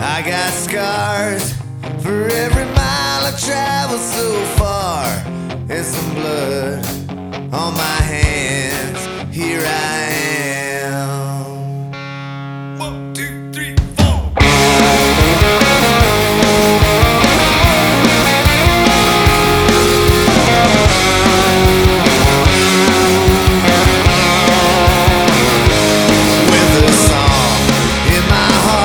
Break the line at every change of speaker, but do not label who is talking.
I got scars for every mile I travel so far, and some blood on my